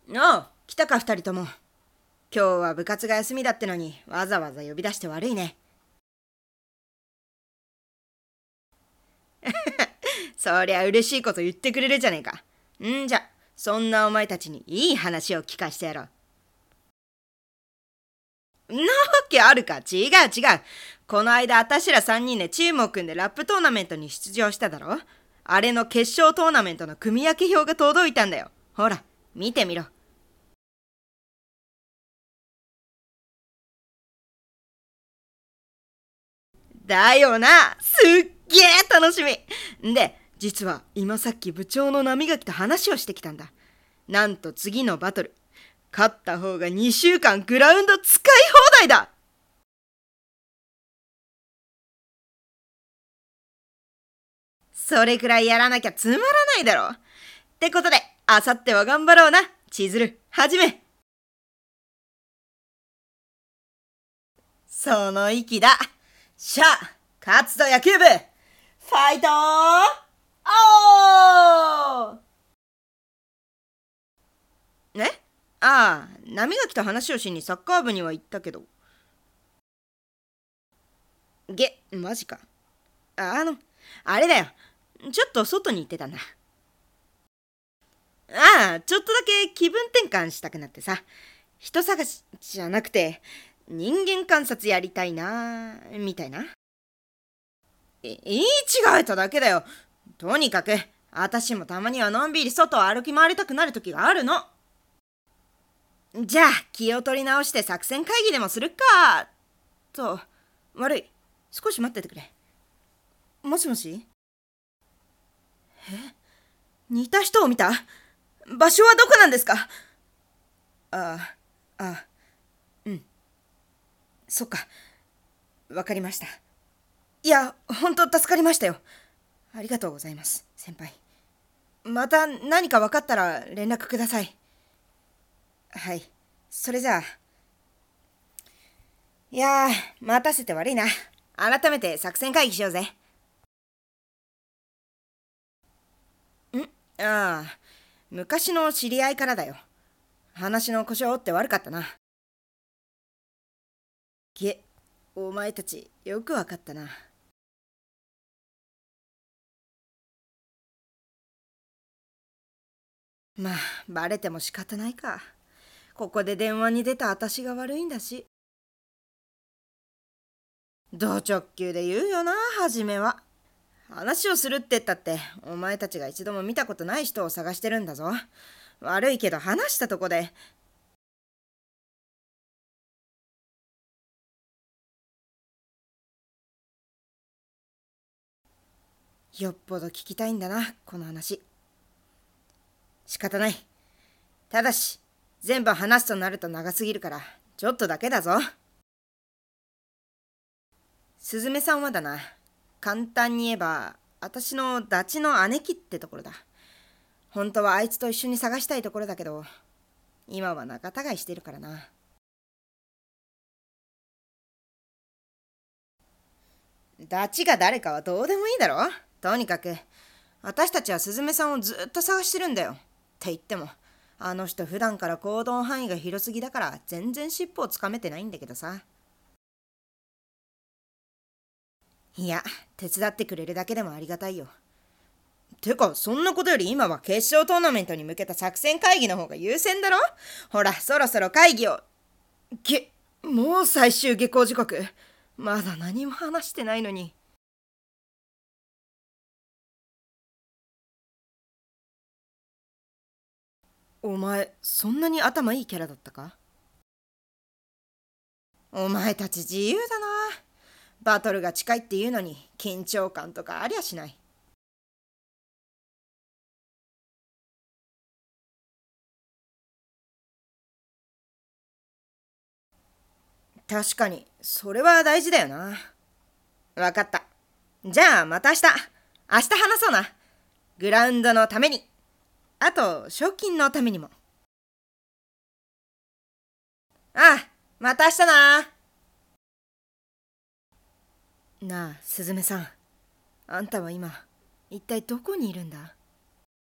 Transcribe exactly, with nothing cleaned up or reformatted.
おう、来たか二人とも。今日は部活が休みだってのにわざわざ呼び出して悪いね。そりゃ嬉しいこと言ってくれるじゃねえか。んじゃ、そんなお前たちにいい話を聞かしてやろう。なわけあるか。違う違う。この間あたしら三人でチームを組んでラップトーナメントに出場しただろ。あれの決勝トーナメントの組み分け表が届いたんだよ。ほら、見てみろ。だよな。すっげえ楽しみ。んで、実は今さっき部長の波垣と話をしてきたんだ。なんと次のバトル、勝った方がにしゅうかんグラウンド使い放題だ。それくらいやらなきゃつまらないだろう。ってことで、あさっては頑張ろうな。千鶴、はじめ。その息だ。しゃあ、勝つと野球部、ファイトおーね。ああ、波垣と話をしにサッカー部には行ったけど。げ、マジか。あの、あれだよ。ちょっと外に行ってたんだ。ああ、ちょっとだけ気分転換したくなってさ。人探しじゃなくて、人間観察やりたいな、みたいな。い言い違えただけだよ。とにかく、あたしもたまにはのんびり外を歩き回りたくなる時があるの。じゃあ、気を取り直して作戦会議でもするか。と、悪い。少し待っててくれ。もしもし。え、似た人を見た？場所はどこなんですか？ああ、ああ、うん。そっか。わかりました。いや、ほんと助かりましたよ。ありがとうございます、先輩。また何か分かったら連絡ください。はい。それじゃあ。いやー、待たせて悪いな。改めて作戦会議しようぜ。んああ、昔の知り合いからだよ。話の腰を折って悪かったな。げ、お前たちよくわかったな。まあ、バレても仕方ないか。ここで電話に出た私が悪いんだし。ド直球で言うよな、初めは。話をするって言ったって、お前たちが一度も見たことない人を探してるんだぞ。悪いけど話したとこで。よっぽど聞きたいんだな、この話。仕方ない。ただし、全部話すとなると長すぎるから、ちょっとだけだぞ。すずめさんはだな、簡単に言えば、私のダチの姉貴ってところだ。本当はあいつと一緒に探したいところだけど、今は仲違いしてるからな。ダチが誰かはどうでもいいだろ。とにかく、私たちはすずめさんをずっと探してるんだよ。って言っても、あの人普段から行動範囲が広すぎだから全然尻尾をつかめてないんだけどさ。いや、手伝ってくれるだけでもありがたいよ。てか、そんなことより今は決勝トーナメントに向けた作戦会議の方が優先だろ。ほら、そろそろ会議を。げ、もう最終下校時刻。まだ何も話してないのに。お前、そんなに頭いいキャラだったか？お前たち自由だな。バトルが近いっていうのに緊張感とかありゃしない。確かに、それは大事だよな。わかった。じゃあまた明日。明日話そうな。グラウンドのために。あと、賞金のためにも。ああ、また明日な。なあ、すずめさん。あんたは今、一体どこにいるんだ？